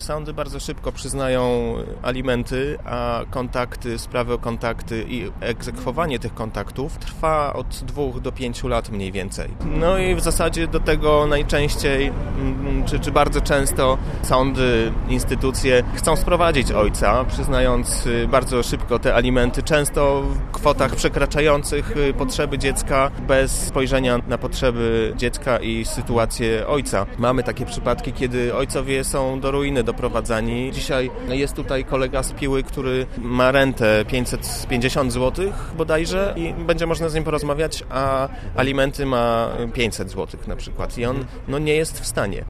Sądy bardzo szybko przyznają alimenty, a sprawy o kontakty i egzekwowanie tych kontaktów trwa od 2 do 5 lat mniej więcej. No i w zasadzie do tego najczęściej, czy bardzo często sądy, instytucje chcą sprowadzić ojca, przyznając bardzo szybko te alimenty, często w kwotach przekraczających potrzeby dziecka, bez spojrzenia na potrzeby dziecka i sytuację ojca. Mamy takie przypadki, kiedy ojcowie są do ruiny doprowadzani. Dzisiaj jest tutaj kolega z Piły, który ma rentę 550 zł bodajże i będzie można z nim porozmawiać, a alimenty ma 500 zł na przykład i on nie jest w stanie.